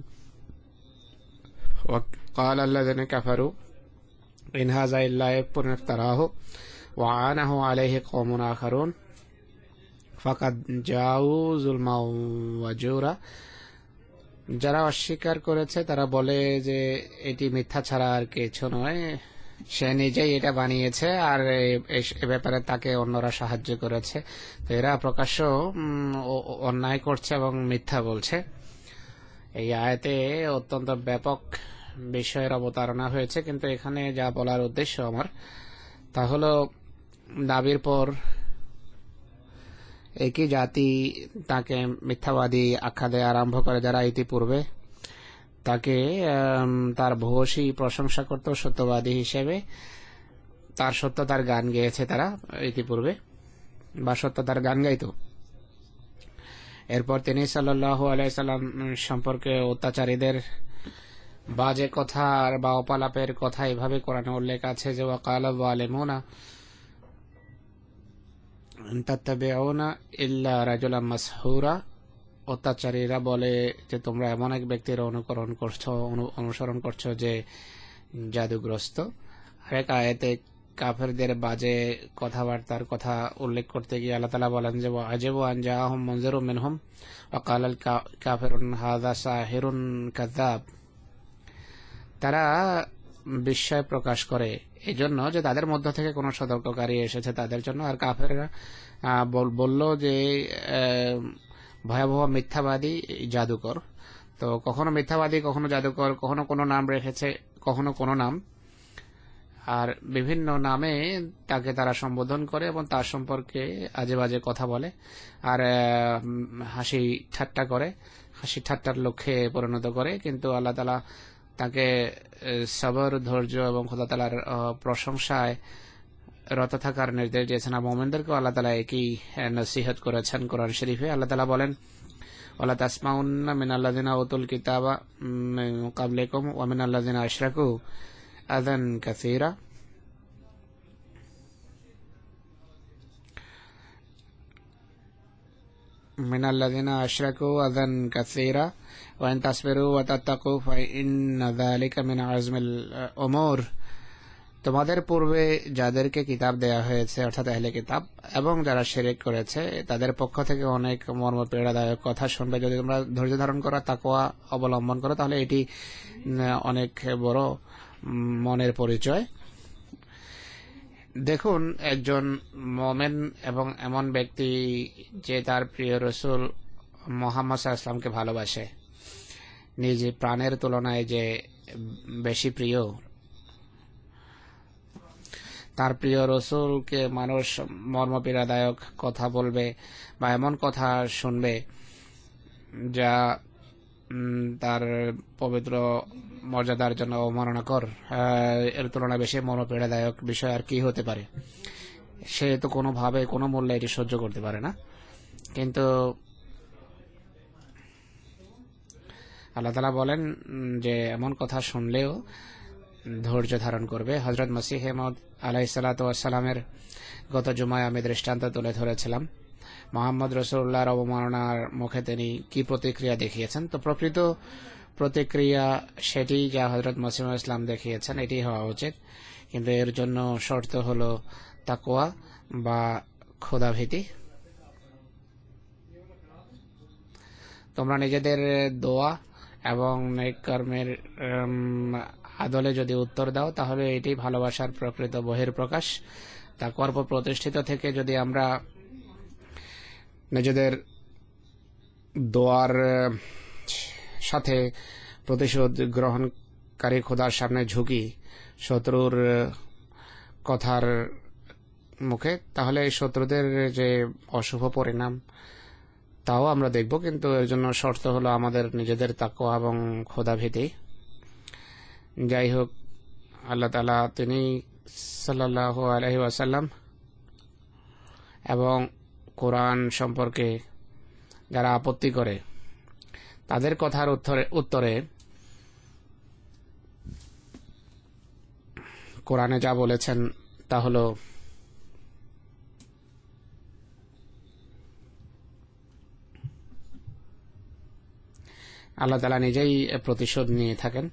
وقال الذين كفروا إن هذا إلا إفك افتراه وأعانه عليه قوم آخرون فقد جاءوا ظلما وزورا। যারা অস্বীকার করেছে তারা বলে যে এটি মিথ্যা ছাড়া আর কিছু নয়, সে নিজেই এটা বানিয়েছে আর এ ব্যাপারে তাকে অন্যরা সাহায্য করেছে। তো এরা প্রকাশ্য অন্যায় করছে এবং মিথ্যা বলছে। এই আয়াতে অত্যন্ত ব্যাপক বিষয়ের অবতারণা হয়েছে, কিন্তু এখানে যা বলার উদ্দেশ্য আমার, তা হলো দাবির পর একই জাতি তাকে মিথ্যাবাদী আখ্যা দেয় আরম্ভ করে, যারা ইতিপূর্বে তাকে তার ভূয়সী প্রশংসা করত সত্যবাদী হিসেবে, তার সত্যতার গান গেয়েছে তারা ইতিপূর্বে, বা সত্যতার গান গাইত। এরপর তিনি সাল্লাল্লাহু আলাইহি সাল্লাম সম্পর্কে অত্যাচারীদের বাজে কথা বা অপালাপের কথা এভাবে কোরআনে উল্লেখ আছে যে ওয়াকাল যালিমুনা তাত্তাবিউনা ইল্লা রাজুলাম মাসহুরা, অত্যাচারীরা বলে যে তোমরা এমন এক ব্যক্তির অনুকরণ করছো, অনুসরণ করছো যে জাদুগ্রস্ত। আরেক আয়াতে কাফেরদের বাজে কথাবার্তার কথা উল্লেখ করতে গিয়ে আল্লাহ তাআলা বলেন যে আজাবু আন জাআহুম মুনজিরুম মিনহুম ওয়া ক্বালাল কাফিরুন হাযা সাহিরুন কাযাব। তারা বিস্ময় প্রকাশ করে এই জন্য যে তাদের মধ্য থেকে কোনো সতর্ককারী এসেছে তাদের জন্য, আর কাফেররা বলল যে ভয়াবহ মিথ্যাবাদী জাদুকর। তো কখনো মিথ্যাবাদী, কখনো জাদুকর, কখনো কোনো নাম রেখেছে, কখনো কোনো নাম, আর বিভিন্ন নামে তাকে তারা সম্বোধন করে এবং তার সম্পর্কে আজে বাজে কথা বলে আর হাসি ঠাট্টা করে, হাসি ঠাট্টার লক্ষ্যে পরিণত করে। কিন্তু আল্লাহ তাআলা তাকে সবর, ধৈর্য এবং খোদা তাআলার প্রশংসায় রত থাকার নির্দেশ দিয়েছেন। আর মুমিনদেরকেও আল্লাহ তাআলা একই নসিহত করেছেন কোরআন শরীফে। আল্লাহ তাআলা বলেন ওয়ালা তাসমাউন্না মিনাল্লাযিনা উতুল কিতাবা মিন ক্বাবলিকুম ওয়া মিনাল্লাযিনা আশরাকু আযান কাসীরা। মিনাল্লাযিনা আশরাকু আযান কাসীরা ওয়া ইন তাসবিরু ওয়া তাত্তাকু ফাইন্না যালিকা মিন আযমিল উমুর। তোমাদের পূর্বে যাদেরকে কিতাব দেয়া হয়েছে অর্থাৎ আহলে কিতাব এবং যারা শিরক করেছে তাদের পক্ষ থেকে অনেক মর্মপীড়াদায়ক কথা শুনবে। যদি তোমরা ধৈর্য ধারণ করো, তাকওয়া অবলম্বন করো, তাহলে এটি অনেক বড় মনের পরিচয়। দেখুন, একজন মুমিন এবং এমন ব্যক্তি যে তার প্রিয় রাসূল মুহাম্মদ সাল্লাল্লাহু আলাইহি ওয়াসাল্লামকে ভালোবাসে, নিজ প্রাণের তুলনায় যে বেশি প্রিয়, তার প্রিয় রাসূলকে মানুষ মর্মপীড়াদায়ক কথা বলবে বা এমন কথা শুনবে যা তার পবিত্র মর্যাদার জন্য অবমাননাকর, এর তুলনায় বেশি মর্মপীড়াদায়ক বিষয় আর কি হতে পারে। সে তো কোনোভাবে কোনো মূল্যে এটি সহ্য করতে পারে না। কিন্তু আল্লাহ তাআলা বলেন যে এমন কথা শুনলেও ধৈর্য ধারণ করবে। হযরত মসিহ মাউদ আলাইহিস সালাতু ওয়াস সালামের গত জুমায় আমি দৃষ্টান্ত তুলে ধরেছিলাম মুহাম্মদ রাসূলুল্লাহর অবমাননার মুখে তিনি কি প্রতিক্রিয়া দেখিয়েছেন। তো প্রকৃত প্রতিক্রিয়া সেটি যা হযরত মসিহ মাউদ ইসলাম দেখিয়েছেন, এটি হওয়া উচিত। কিন্তু এর জন্য শর্ত হলো তাকওয়া বা খোদাভীতি। তোমরা নিজেদের দোয়া এবং নেক কর্মের আদলে যদি উত্তর দাও তাহলে এটি ভালোবাসার প্রকৃত বহিঃপ্রকাশ। তাকওয়ার উপর প্রতিষ্ঠিত থেকে যদি আমরা নিজেদের দোয়ার সাথে প্রতিশোধ গ্রহণকারী খোদার সামনে ঝুঁকি শত্রুর কথার মুখে, তাহলে এই শত্রুদের যে অশুভ পরিণাম তাও আমরা দেখব। কিন্তু এর জন্য শর্ত হলো আমাদের নিজেদের তাকওয়া এবং খোদাভীতি। যাই হোক, আল্লাহ তাআলা তিনি সাল্লাল্লাহু আলাইহি ওয়াসাল্লাম এবং কোরআন সম্পর্কে যারা আপত্তি করে তাদের কথার উত্তরে উত্তরে কোরআনে যা বলেছেন তা হলো আল্লাহ তাআলা নিজেই প্রতিশোধ নিয়ে থাকেন।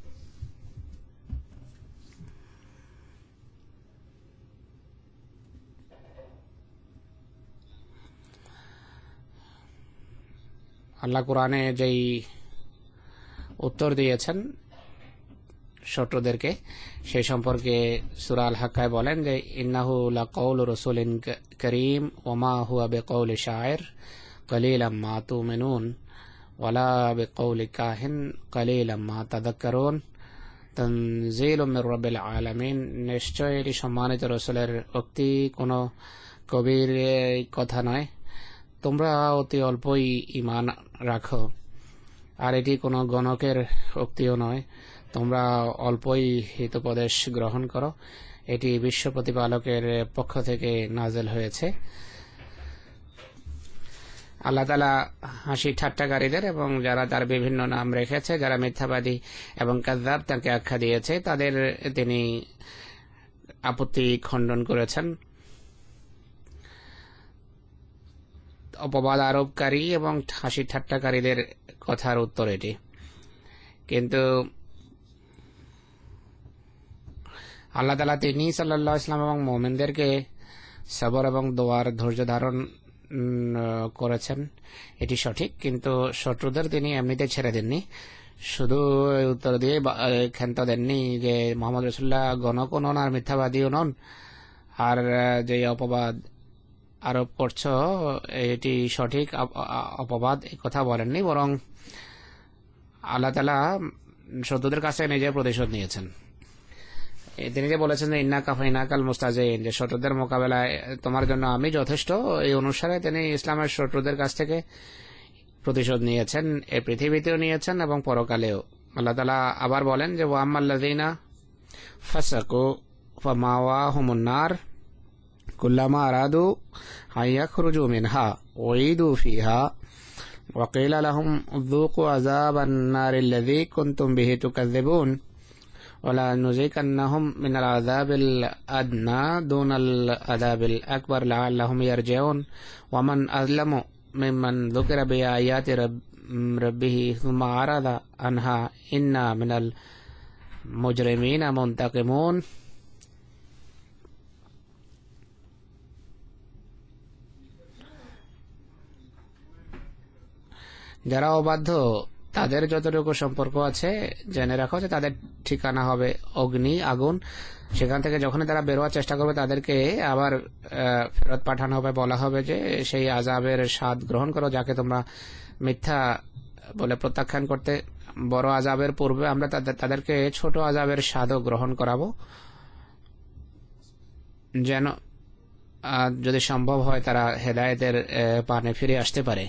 আল্লাহ কোরআনে যেই উত্তর দিয়েছেন শত্রুদেরকে, সেই সম্পর্কে সূরা আল হাক্কায় বলেন যে ইন্নাহু লাকাউলু রাসূলিন কারীম ওয়া মা হুয়া বিকাউলি শায়র কালিলাম মা তুমিনুন ওয়ালা বিকাউলি কাহিন কালিলাম মা তাযাক্কারুন তানজিলুম মির রাব্বিল আলামিন। নিশ্চয় এটি সম্মানিত রাসূলের উক্তি, কোনো কবির কথা নয়। তোমরা অতি অল্পই ঈমান রাখো, আর এটি কোনো গণকের উক্তিও নয়, তোমরা অল্পই হিতোপদেশ গ্রহণ করো, এটি বিশ্ব প্রতিপালকের পক্ষ থেকে নাজেল হয়েছে। আল্লাহ তাআলা হাসি ঠাট্টাকারীদের এবং যারা তার বিভিন্ন নাম রেখেছে, যারা মিথ্যাবাদী এবং কাযযাব তাকে আখ্যা দিয়েছে, তাদের তিনি আপত্তি খণ্ডন করেছেন। অপবাদ আরোপকারী এবং হাসি ঠাট্টাকারীদের কথার উত্তর এটি। কিন্তু আল্লাহ তাআলা তিনি সাল্লাল্লাহু আলাইহি ওয়াসাল্লাম এবং মুমিনদেরকে সবর এবং দোয়ার ধৈর্য ধারণ করেছেন, এটি সঠিক। কিন্তু শত্রুদের তিনি এমনিতে ছেড়ে দেননি, শুধু উত্তর দিয়ে ক্ষান্ত দেননি যে মুহাম্মদ রাসূলুল্লাহ গণকও নন আর মিথ্যাবাদীও নন, আর যে অপবাদ আরোপ করছো এটি সঠিক অপবাদ, এই কথা বলেননি, বরং আল্লাহ তাআলা শত্রুদের কাছে নিজের প্রতিশোধ নিয়েছেন। তিনি যে বলেছেন যে ইন্না কাফাইনাকাল মুস্তাজিন, যে শত্রুদের মোকাবেলায় তোমার জন্য আমি যথেষ্ট, এই অনুসারে তিনি ইসলামের শত্রুদের কাছ থেকে প্রতিশোধ নিয়েছেন, এই পৃথিবীতেও নিয়েছেন এবং পরকালেও। আল্লাহ তাআলা আবার বলেন যে ওয়াম্মাল্লাযিনা ফাসাকু ফামাওয়াহুমুন নার কুল্লামা আরাদু আইয়াখরুজু মিনহা উঈদু ফিহা ওয়া কিলা লাহুম যুকু আযাবান নারিল্লাযী কুনতুম বিহি তুকাযযিবুন ওয়ালা নুযিকান্নাহুম মিনাল আযাবিল আদনা দুনাল আযাবিল আকবার লাআল্লাহুম ইয়ারজিউন ওয়া মান আযলামু মিম্মান যুকিরা বিআয়াতি রাব্বিহি সুম্মা আরাদা আনহা ইন্না মিনাল মুজরিমিনা মুনতাকিমুন। যারা অবাধ্য তাদের যতটুকু সম্পর্ক আছে জেনে রাখো যে তাদের ঠিকানা হবে অগ্নি, আগুন। সেখান থেকে যখন তারা বেরোয়ার চেষ্টা করবে তাদেরকে আবার ফেরত পাঠানো হবে, বলা হবে যে সেই আযাবের স্বাদ গ্রহণ করো যাকে তোমরা মিথ্যা বলে প্রত্যাখ্যান করতে। বড় আযাবের পূর্বে আমরা তাদেরকে ছোট আযাবের স্বাদও গ্রহণ করাবো, যেন যদি সম্ভব হয় তারা হেদায়েতের পানে ফিরে আসতে পারে।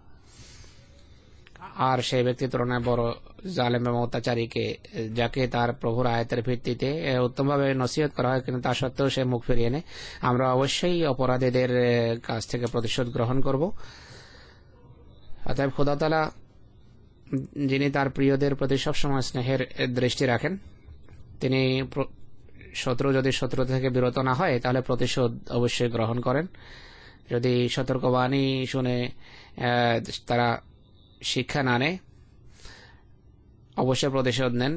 আর সেই ব্যক্তির তুলনায় বড় জালেম এবং অত্যাচারীকে, যাকে তার প্রভুর আয়াতের ভিত্তিতে উত্তমভাবে নসিহত করা হয় কিন্তু তা সত্ত্বেও সে মুখ ফিরিয়ে নেয়, আমরা অবশ্যই অপরাধীদের কাছ থেকে প্রতিশোধ গ্রহণ করব। অতএব খোদা তাআলা যিনি তার প্রিয়দের প্রতি সবসময় স্নেহের দৃষ্টি রাখেন, তিনি শত্রু যদি শত্রু থেকে বিরত না হয় তাহলে প্রতিশোধ অবশ্যই গ্রহণ করেন। যদি সতর্কবাণী শুনে তারা শিক্ষা না নেয় অবশ্যই প্রতিশোধ নেন।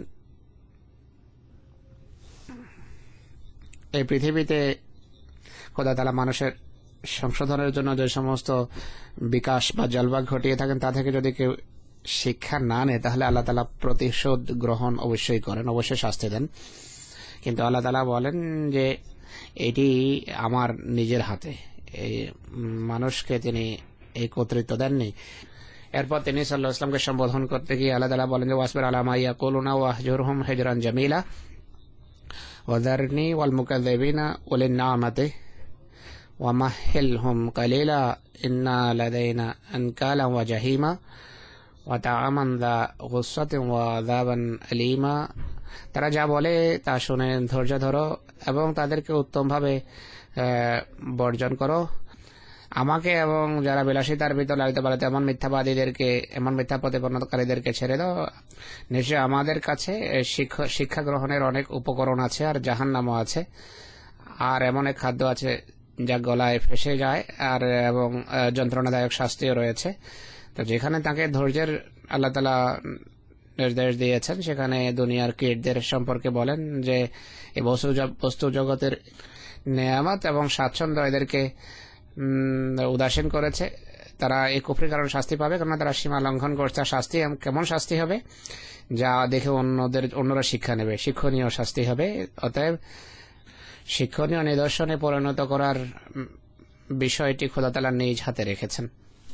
এই পৃথিবীতে খোদা তাআলা মানুষের সংশোধনের জন্য যে সমস্ত বিকাশ বা জলবাগ ঘটিয়ে থাকেন তা থেকে যদি কেউ শিক্ষা না নেয় তাহলে আল্লাহ তাআলা প্রতিশোধ গ্রহণ অবশ্যই করেন, অবশ্যই শাস্তি দেন। কিন্তু আল্লাহ তাআলা বলেন যে এটি আমার নিজের হাতে, এই মানুষকে তিনি এই কর্তৃত্ব দেননি। এরপর তিনি সাল্লাল্লাহু আলাইহি ওয়াসাল্লামকে সম্বোধন করতে গিয়ে আল্লাহ তাআলা বলেন যে ওয়াসবির আলা মা ইয়াকুলুনা ওয়াহজুরহুম হিজরান জামিলা ওয়াযারনি ওয়াল মুকাযযিবিনা উলিন নি'মাতি ওয়ামাহহিলহুম কালিলা ইন্না লাদাইনা আনকালা ওয়া জাহিমা ওয়া তা'আমান যা গুসসাতিন ওয়া আযাবান আলীমা। তারা যা বলে তা শুনে ধৈর্য ধরো এবং তাদেরকে উত্তমভাবে বর্জন করো। আমাকে এবং যারা বিলাসিতার ভিতর লালিত পালিত এমন মিথ্যাবাদীদেরকে, এমন মিথ্যা প্রতিপন্নকারীদেরকে ছেড়ে দাও। নিশ্চয় আমাদের কাছে শিক্ষা গ্রহণের অনেক উপকরণ আছে আর জাহান্নামও আছে, আর এমন এক খাদ্য আছে যা গলায় ফেসে যায়, আর এবং যন্ত্রণাদায়ক শাস্তিও রয়েছে। তো যেখানে তাকে ধৈর্যের আল্লাহ তাআলা নির্দেশ দিয়েছেন সেখানে দুনিয়ার কীটদের সম্পর্কে বলেন যে এই বস্তু বস্তু জগতের নেয়ামত এবং স্বাচ্ছন্দ্য এদেরকে উদাসীন করেছে। তারা এই কুফরির কারণে শাস্তি পাবে, কারণ তারা সীমা লঙ্ঘন করছে। শাস্তি কেমন শাস্তি হবে যা দেখে অন্যদের অন্যরা শিক্ষা নেবে, শিক্ষণীয় শাস্তি হবে। অতএব শিক্ষণীয় নিদর্শনে পরিণত করার বিষয়টি খোদা তাআলা নিজ হাতে রেখেছেন।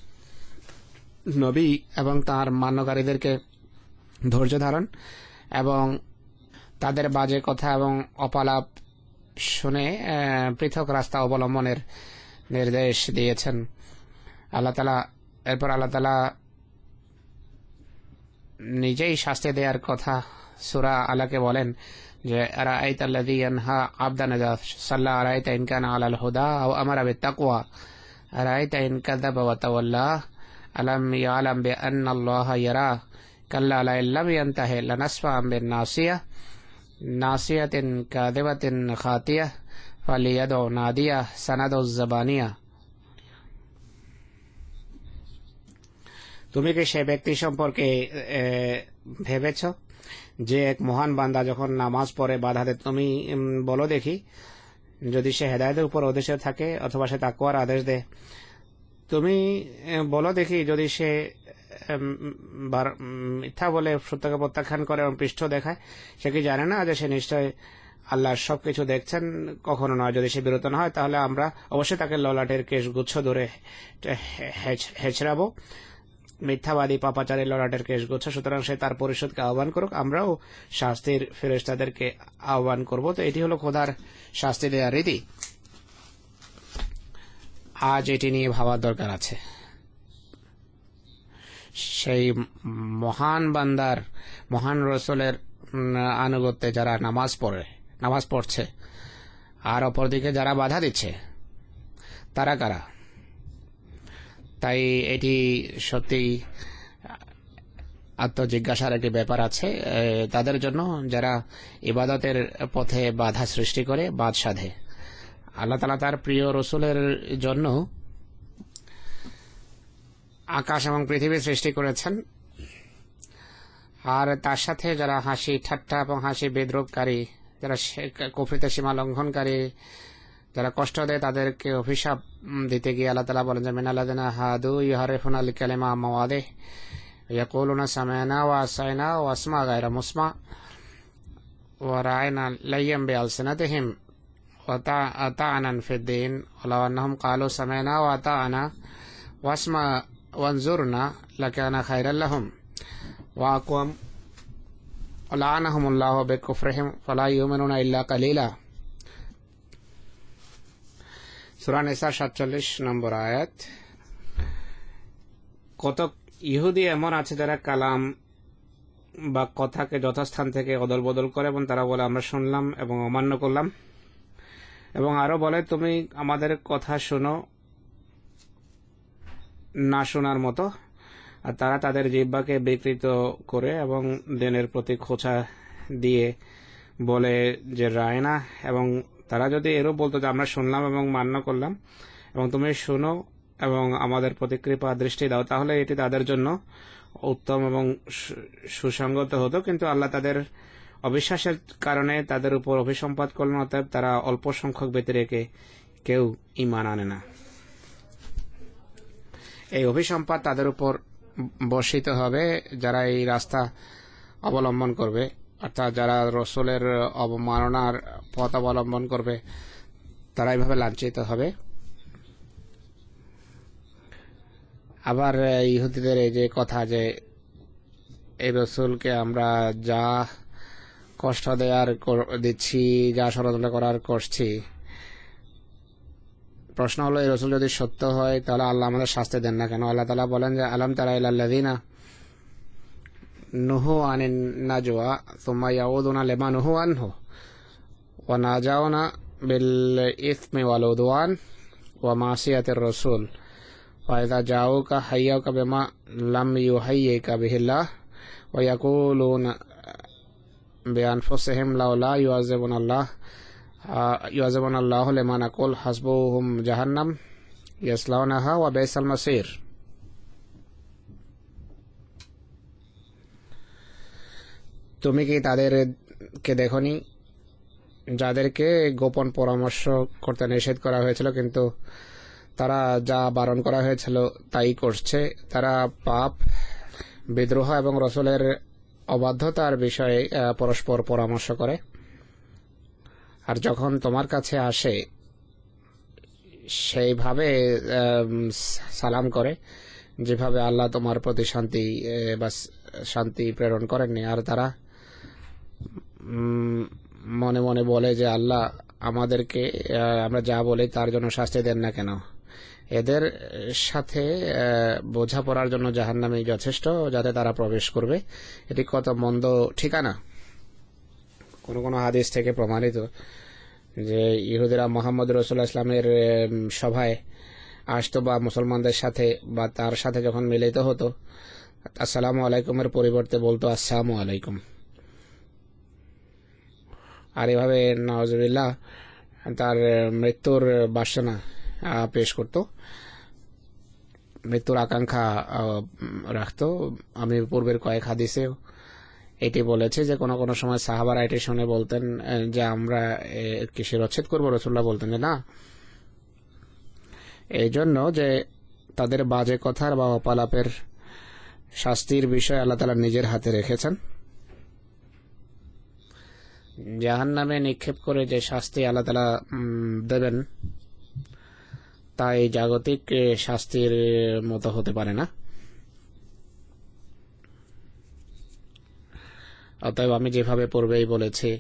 নবী এবং তার মান্যকারীদেরকে ধৈর্য ধারণ এবং তাদের বাজে কথা এবং অপালাপ শুনে পৃথক রাস্তা অবলম্বনের নির্দেশ দিয়েছেন। আল্লাহ তাআলা এরপর আল্লাহ তাআলা নিজেই শাস্তি দেওয়ার কথা সূরা আলাকে বলেন যে আরাআইতা আল্লাযী ইয়ানহা আবদান ইযা সাল্লা আরাআইতা ইন কানা আলাল হুদা আও আমারা বিত্তাকওয়া আরাআইতা ইন কাযাবা ওয়া তাওয়াল্লা আলাম ইয়ালাম বিআন্নাল্লাহা ইয়ারা কাল্লা লা ইল্লাম ইয়ানতাহি লানাসফা'আন বিন-নাসিয়া নাসিয়াতিন কাযিবাতিন খাতিয়া ফালিয়াদউ নাদিয়া সানাদুজ জাবানিয়া। তুমি কি সে ব্যক্তি সম্পর্কে ভেবেছ যে এক মহান বান্দা যখন নামাজ পড়ে বাধা দেয়? তুমি বলো দেখি, যদি সে হেদায়েতের উপর আদেশে থাকে অথবা সে তাকওয়ার আদেশ দেয়। তুমি বলো দেখি, যদি সে মিথ্যা বলে সত্যকে প্রত্যাখ্যান করে এবং পৃষ্ঠ দেখায়, সে কি জানে না যে সে নিশ্চয় আল্লাহ সবকিছু দেখছেন? কখনো নয়। যদি সে বিরত না হয় তাহলে আমরা অবশ্যই তাকে ললাটের কেশ গুচ্ছ ধরে হেঁচড়াবো। মিথ্যাবাদী পাপাচারী ললাটের কেশ গুচ্ছ। সুতরাং সে তার পরিষদকে আহ্বান করুক, আমরাও শাস্তির ফেরেশতাদেরকে আহ্বান করব। তো এটি হলো খোদার শাস্তি দেওয়ার রীতি। আজ এটি নিয়ে ভাবার দরকার আছে। সেই মহান বান্দার, মহান রসুলের আনুগত্যে যারা নামাজ পড়ে নামাজ পড়ছে আর অপরদিকে যারা বাধা দিচ্ছে, তারা কারা? তাই এটি সত্যি আত্মজিজ্ঞাসার একটি ব্যাপার আছে তাদের জন্য যারা ইবাদতের পথে বাধা সৃষ্টি করে, বাদ সাধে। আল্লাহ তাআলা তার প্রিয় রসুলের জন্য আকাশ এবং পৃথিবী সৃষ্টি করেছেন, আর তার সাথে যারা হাসি ঠাট্টা এবং হাসি বিদ্রুপকারী, যারা কুফরিতে সীমা লঙ্ঘনকারী, যারা কষ্ট দেয়, তাদেরকে অভিশাপ দিতে গিয়ে আল্লাহ তাআলা বলেন যে মিনাল্লাযিনা হাদু ইউহারিফুনাল কালিমা আন মাওয়াদিহি ইয়াকুলুনা সামি'না ওয়া আসাইনা ওয়া আসমা গায়রা মুসমা ওয়া রা'ayna লাইয়াম বিআলসিনাতিহিম ওয়া তা'আনান ফিদ-দীন ওয়ালাউ আন্নাহুম ক্বালু সামি'না ওয়া আতা'না ওয়াসমা ওয়ানজুরনা লাকানা খায়রাল লাহুম ওয়া আকওয়াম ওয়া লা'আনাহুমুল্লাহু বিকুফরিহিম ফালা ইউমিনুনা ইল্লা কালিলা। সূরা নিসা সাতচল্লিশ নম্বর আয়াত। কত ইহুদি এমন আছে যারা কালাম বা কথাকে যথাস্থান থেকে অদল বদল করে এবং তারা বলে আমরা শুনলাম এবং অমান্য করলাম, এবং আরো বলে তুমি আমাদের কথা শোনো না শোনার মতো। আর তারা তাদের জিহ্বাকে বিকৃত করে এবং দিনের প্রতি খোঁচা দিয়ে বলে যে রায় না। এবং তারা যদি এরও বলতো যে আমরা শুনলাম এবং মান্য করলাম এবং তুমি শোনো এবং আমাদের প্রতি কৃপা দৃষ্টি দাও, তাহলে এটি তাদের জন্য উত্তম এবং সুসংগত হতো। কিন্তু আল্লাহ তাদের অবিশ্বাসের কারণে তাদের উপর অভিসম্পাত করলেন, অতএব তারা অল্প সংখ্যক ব্যক্তি রেখে কেউ ঈমান আনে না। এই অভিসম্পাত তাদের উপর বর্ষিত হবে যারা এই রাস্তা অবলম্বন করবে, অর্থাৎ যারা রসুলের অবমাননার পথ অবলম্বন করবে, তারা এইভাবে লাঞ্ছিত হবে। আবার ইহুদিদের এই যে কথা যে এই রসুলকে আমরা যা কষ্ট দেওয়ার দিচ্ছি, যা ষড়যন্ত্র করার করছি, প্রশ্ন হলো এই রসুল যদি সত্য হয় তাহলে আল্লাহ আমাদের শাস্তি দেন না কেন? আল্লাহ তাআলা বলেন যে আলাম তারা ইলাল্লাযিনা নুহু আনিন নাজওয়া সুম্মা ইয়াউদুনা লিমা নুহু আনহু ওয়া নাজাউনা বিল ইসমি ওয়াল উদওয়ান ওয়া মাসিয়াতির রাসূল ওয়া ইযা জাউকা হাইয়াকা বিমা লাম ইউহাইয়িকা বিহিল্লাহ ওয়া ইয়াকুলুনা বিআনফুসিহিম লাউলা ইউআযিবুনাল্লাহ ইউআযিবুনাল্লাহু লিমা নাকুল হাসবুহুম জাহান্নাম ইয়াসলাউনাহা ওয়া বিসাল মাসির। তুমি কি তাদেরকে দেখনি যাদেরকে গোপন পরামর্শ করতে নিষেধ করা হয়েছিল, কিন্তু তারা যা বারণ করা হয়েছিল তাই করছে? তারা পাপ, বিদ্রোহ এবং রসুলের অবাধ্যতার বিষয়ে পরস্পর পরামর্শ করে, আর যখন তোমার কাছে আসে সেইভাবে সালাম করে যেভাবে আল্লাহ তোমার প্রতি শান্তি বা শান্তি প্রেরণ করেননি। আর তারা মনে মনে বলে যে আল্লাহ আমাদেরকে আমরা যা বলি তার জন্য শাস্তি দেন না কেন? এদের সাথে বোঝাপড়ার জন্য জাহান্নামে যথেষ্ট, যাতে তারা প্রবেশ করবে। এটি কত মন্দ ঠিকানা। কোন কোন হাদিস থেকে প্রমাণিত যে ইহুদিরা মোহাম্মদ রাসূলুল্লাহ ইসলামের সভায় আসতো বা মুসলমানদের সাথে বা তার সাথে যখন মিলিত হতো, আসসালামু আলাইকুমের পরিবর্তে বলতো আসসালামু আলাইকুম। আর এভাবে নাউজুবিল্লাহ তার মৃত্যুর বাসনা পেশ করত, মৃত্যুর আকাঙ্ক্ষা রাখতো। আমি পূর্বের কয়েক হাদিসে এটি বলেছে যে কোনো কোনো সময় সাহাবারা এটি শুনে বলতেন যে আমরা কি শিরচ্ছেদ করবো, রাসূলুল্লাহ বলতেন যে না, এই জন্য যে তাদের বাজে কথার বা অপালাপের শাস্তির বিষয় আল্লাহ তাআলা নিজের হাতে রেখেছেন। জাহান্নামে নিক্ষেপ করে যে শাস্তি আল্লাহ তাআলা দেবেন তা এই জাগতিক শাস্তির মতো হতে পারে না। অতএব আমি যেভাবে পূর্বেই বলেছি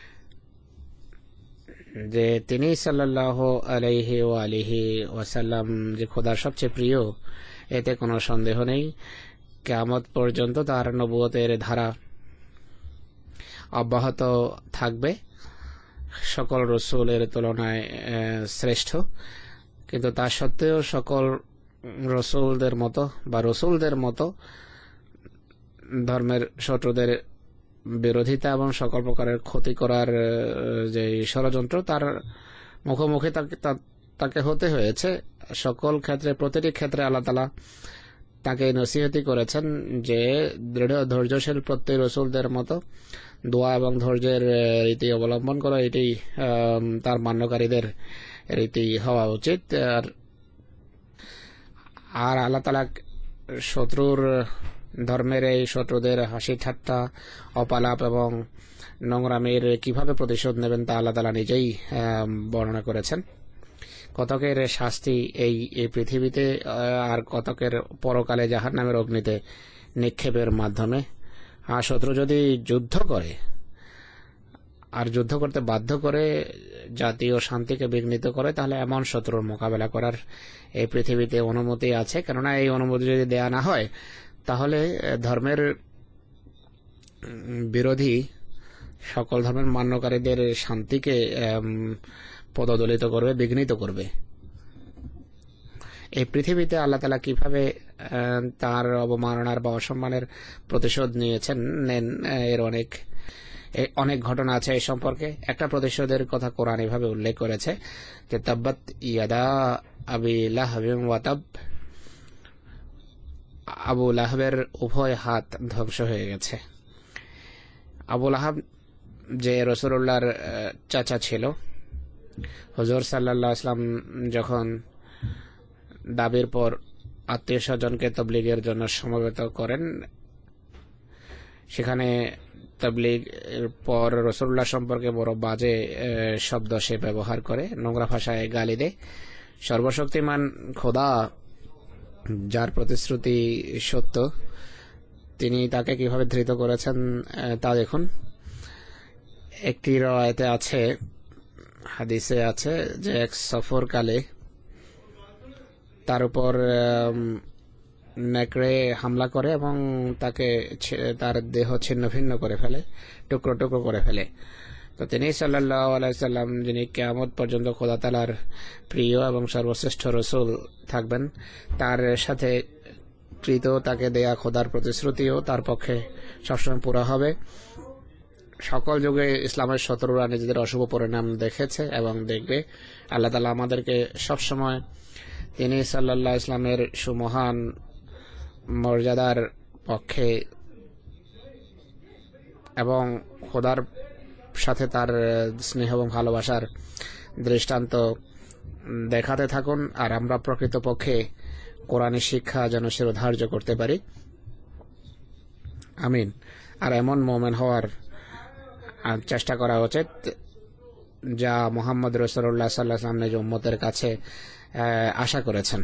যে তিনি সাল্লাল্লাহু আলাইহি ওয়া আলিহি ওয়াসাল্লাম যে খোদার সবচেয়ে প্রিয়, এতে কোনো সন্দেহ নেই। কিয়ামত পর্যন্ত তার নবুয়তের ধারা অব্যাহত থাকবে, সকল রসুলের তুলনায় শ্রেষ্ঠ। কিন্তু তা সত্ত্বেও সকল রসুলদের মতো বা রসুলদের মতো ধর্মের শত্রুদের বিরোধিতা এবং সকল প্রকারের ক্ষতি করার যে ষড়যন্ত্র, তার মুখোমুখি তাকে হতে হয়েছে। সকল ক্ষেত্রে, প্রতিটি ক্ষেত্রে আল্লাহ তাআলা তাকে নসিহতি করেছেন যে দৃঢ় ধৈর্যশীল প্রত্যেক রসুলদের মতো দোয়া এবং ধৈর্যের রীতি অবলম্বন করা, এটি তার মান্যকারীদের রীতি হওয়া উচিত। আর আর আল্লাহ তাআলা শত্রুর ধর্মের এই শত্রুদের হাসি ঠাট্টা, অপালাপ এবং নোংরামির কিভাবে প্রতিশোধ নেবেন তা আল্লাহ তাআলা নিজেই বর্ণনা করেছেন। কতকের শাস্তি এই এই পৃথিবীতে আর কতকের পরকালে জাহান্নামের অগ্নিতে নিক্ষেপের মাধ্যমে। আর শত্রু যদি যুদ্ধ করে আর যুদ্ধ করতে বাধ্য করে জাতীয় শান্তিকে বিঘ্নিত করে, তাহলে এমন শত্রুর মোকাবেলা করার এই পৃথিবীতে অনুমতি আছে। কেননা এই অনুমতি যদি দেয়া না হয় তাহলে ধর্মের বিরোধী সকল ধর্মের মান্যকারীদের শান্তিকে পদদলিত করবে, বিঘ্নিত করবে। এই পৃথিবীতে আল্লাহ তাআলা কিভাবে তার অবমাননার বা অসম্মানের প্রতিশোধ নিয়েছেন নেন, এর অনেক অনেক ঘটনা আছে এই সম্পর্কে। একটা প্রতিশোধের কথা কোরআন এভাবে উল্লেখ করেছে যে তাব্বাত ইয়াদা আবি লাহাবিন ওয়া তাব, আবু লাহাবের উভয় হাত ধ্বংস হয়ে গেছে। আবু লাহাব যে রাসূলুল্লাহর চাচা ছিল, হুজুর সাল্লাল্লাহু আলাইহি ওয়াসাল্লাম যখন দাবির পর আত্মীয় স্বজনকে তাবলীগের জন্য সমবেত করেন, সেখানে তাবলীগের পর রাসূলুল্লাহ সম্পর্কে বড় বাজে শব্দ সে ব্যবহার করে, নোংরা ভাষায় গালি দেয়। সর্বশক্তিমান খোদা, যার প্রতিশ্রুতি সত্য, তিনি তাকে কিভাবে ধৃত করেছেন তা দেখুন। একটি রওয়ায়াতে আছে, হাদিসে আছে যে এক সফরকালে তার উপর নেকড়ে হামলা করে এবং তাকে তার দেহ ছিন্ন ভিন্ন করে ফেলে, টুকরো টুকরো করে ফেলে। তো তিনি সাল্লাল্লাহু আলাইহি সাল্লাম, যিনি কিয়ামত পর্যন্ত খোদা তাআলার প্রিয় এবং সর্বশ্রেষ্ঠ রাসূল থাকবেন, তার সাথে কৃত তাকে দেয়া খোদার প্রতিশ্রুতিও তার পক্ষে সবসময় পুরা হবে। সকল যুগে ইসলামের শত্রুরা নিজেদের অশুভ পরিণাম দেখেছে এবং দেখবে। আল্লাহ তাআলা আমাদেরকে সবসময় তিনি সাল্লাল্লাহু ইসলামের সুমহান মর্যাদার পক্ষে এবং খোদার সাথে তার স্নেহ এবং ভালোবাসার দৃষ্টান্ত দেখাতে থাকুন। আর আমরা প্রকৃতপক্ষে কোরআনের শিক্ষা যেন শিরোধার্য করতে পারি। আমিন। আর এমন মোমেন হওয়ার চেষ্টা করা উচিত যা মুহাম্মদ রাসূলুল্লাহ সাল্লাল্লাহু আলাইহি ওয়াসাল্লাম নিজ উম্মতের কাছে আশা করেছেন।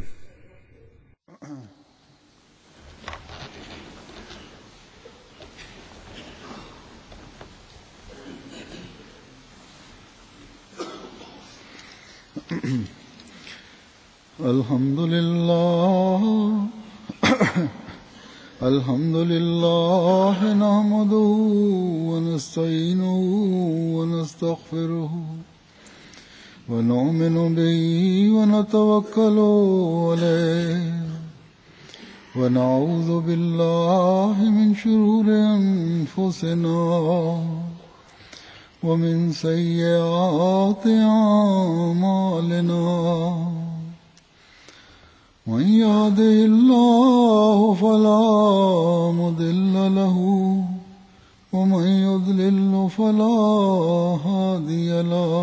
الحمد لله الحمد لله نحمده ونستعينه ونستغفره ونؤمن به ونتوكل عليه ونعوذ بالله من شرور أنفسنا ومن سيئات أعمالنا من يهده الله فلا مضل له ومن يضلل فلا هادي له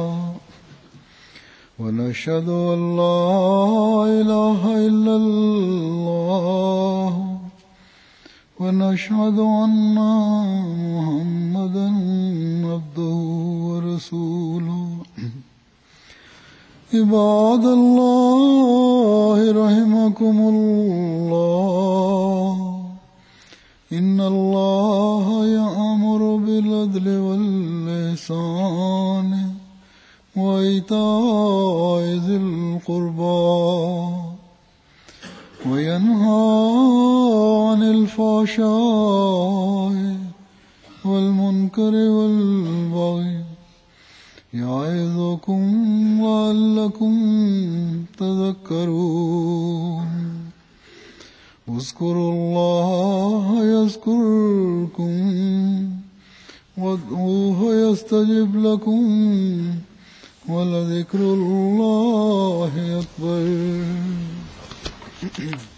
ونشهد أن لا إله إلا الله ونشهد أن محمدا عبده ورسوله عباد الله رحمكم الله إن الله يأمر بالعدل والإحسان وإيتاء ذي القربى وينهى عن الفحشاء والمنكر والبغي يعظكم لعلكم تذكرون اذكروا الله يذكركم وادعوه يستجب لكم ولذكر الله أكبر.